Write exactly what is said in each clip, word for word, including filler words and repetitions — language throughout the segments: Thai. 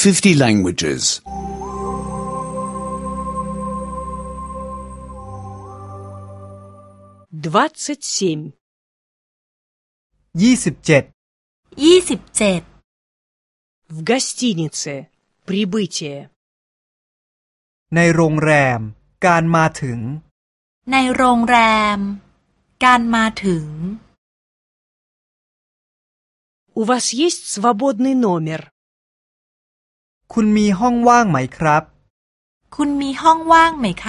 fifty languages. двадцать семь. ยี่สิบเจ็ดยี่สิบเจ็ด В гостинице. Прибытие. ในโรงแรมการมาถึงในโรงแรมการมาถึง У вас есть свободный номер? คุณมีห้องว่างไหมครับคุณมีห้องว่างไหมคะ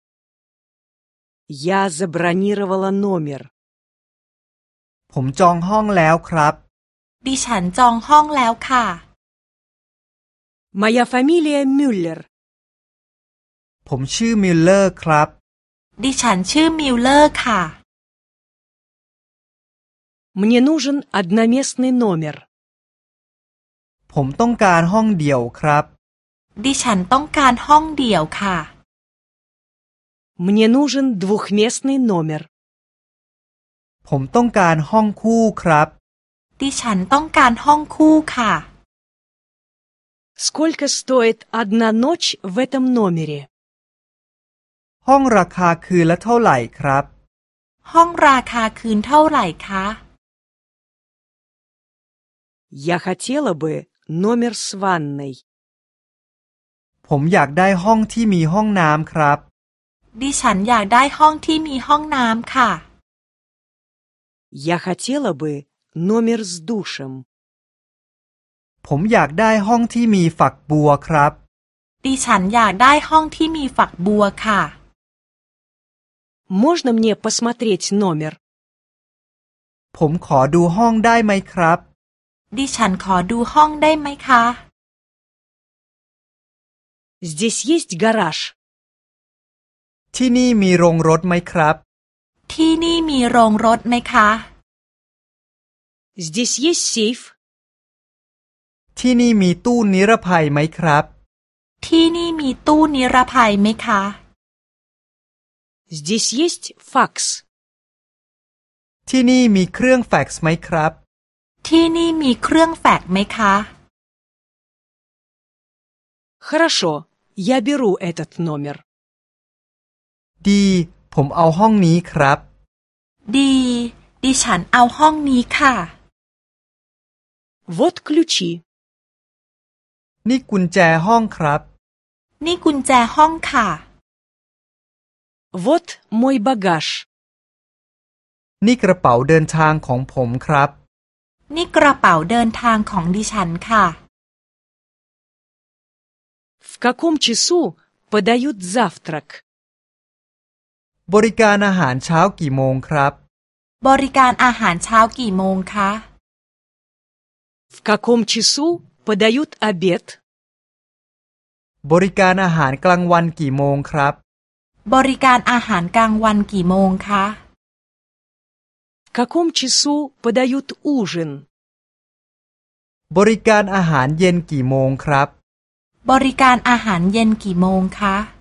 Я забронировала номер. ผมจองห้องแล้วครับดิฉันจองห้องแล้วค่ะ Моя фамилия Мюллер. ผมชื่อมิลเลอร์ครับดิฉันชื่อมิลเลอร์ค่ะ Мне нужен одноместный номер. ผมต้องการห้องเดี่ยวครับดิฉันต้องการห้องเดี่ยวค่ะ Мне нужен двухместный номер. ผมต้องการห้องคู่ครับดิฉันต้องการห้องคู่ค่ะ Сколько стоит одна ночь в этом номере? ห้องราคาคืนละเท่าไหร่ครับห้องราคาคืนเท่าไหร่คะ Я хотела бы номер с ванной. ผมอยากได้ห้องที่มีห้องน้ำครับดิฉันอยากได้ห้องที่มีห้องน้ำค่ะ Я хотела бы номер с душем. ผมอยากได้ห้องที่มีฝักบัวครับดิฉันอยากได้ห้องที่มีฝักบัวค่ะ Можно мне посмотреть номер? ผมขอดูห้องได้ไหมครับดิฉันขอดูห้องได้ไหมคะ Здесь есть гараж. ที่นี่มีโรงรถไหมครับที่นี่มีโรงรถไหมคะ Здесь есть сейф. ที่นี่มีตู้นิรภัยไหมครับที่นี่มีตู้นิรภัยไหมคะ Здесь есть факс. ที่นี่มีเครื่องแฟกซ์ไหมครับที่นี่มีเครื่องแฟกซ์ไหมคะ Хорошо, я беру этот номер. ดีผมเอาห้องนี้ครับดีดิฉันเอาห้องนี้ค่ะ Вот ключи. นี่กุญแจห้องครับนี่กุญแจห้องค่ะ Вот мой багаж. นี่กระเป๋าเดินทางของผมครับนี่กระเป๋าเดินทางของดิฉันค่ะ В каком часу подают завтрак? บริการอาหารเช้ากี่โมงครับบริการอาหารเช้ากี่โมงคะ В каком часу подают обед? บริการอาหารกลางวันกี่โมงครับบริการอาหารกลางวันกี่โมงคะ В каком часу подают ужин? บริการอาหารเย็นกี่โมงครับบริการอาหารเย็นกี่โมงคะ